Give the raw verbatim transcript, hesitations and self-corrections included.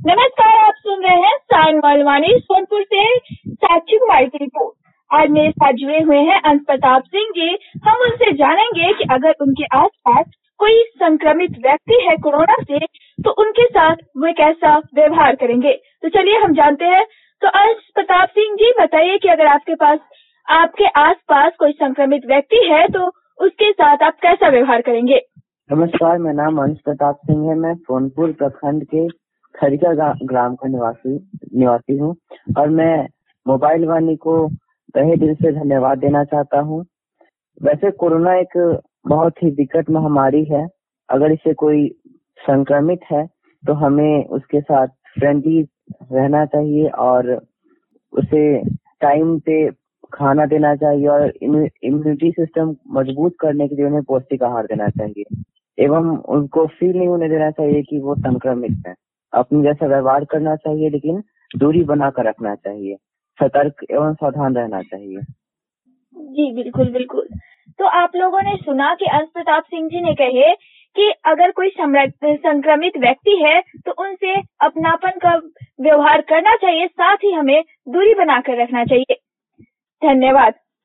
नमस्कार, आप सुन रहे हैं साइन मलवानी सोनपुर से साक्षी कुमारी की रिपोर्ट। आज मेरे साथ जुड़े हुए हैं अंश प्रताप सिंह जी। हम उनसे जानेंगे कि अगर उनके आसपास कोई संक्रमित व्यक्ति है कोरोना से तो उनके साथ वे कैसा व्यवहार करेंगे। तो चलिए हम जानते हैं। तो अंश प्रताप सिंह जी बताइए कि अगर आपके पास आपके आसपास कोई संक्रमित व्यक्ति है तो उसके साथ आप कैसा व्यवहार करेंगे। नमस्कार, मेरा नाम अंश प्रताप सिंह है। मैं सोनपुर प्रखंड के खरिका ग्राम का निवासी निवासी हूँ और मैं मोबाइल वाणी को तहे दिल से धन्यवाद देना चाहता हूँ। वैसे कोरोना एक बहुत ही विकट महामारी है। अगर इसे कोई संक्रमित है तो हमें उसके साथ फ्रेंडली रहना चाहिए और उसे टाइम पे खाना देना चाहिए और इम्यूनिटी सिस्टम मजबूत करने के लिए उन्हें पौष्टिक आहार देना चाहिए एवं उनको फील नहीं होने देना चाहिए कि वो संक्रमित है। अपने जैसा व्यवहार करना चाहिए लेकिन दूरी बनाकर रखना चाहिए। सतर्क एवं सावधान रहना चाहिए। जी बिल्कुल बिल्कुल। तो आप लोगों ने सुना कि अंश प्रताप सिंह जी ने कहे कि अगर कोई संक्रमित व्यक्ति है तो उनसे अपनापन का व्यवहार करना चाहिए, साथ ही हमें दूरी बनाकर रखना चाहिए। धन्यवाद।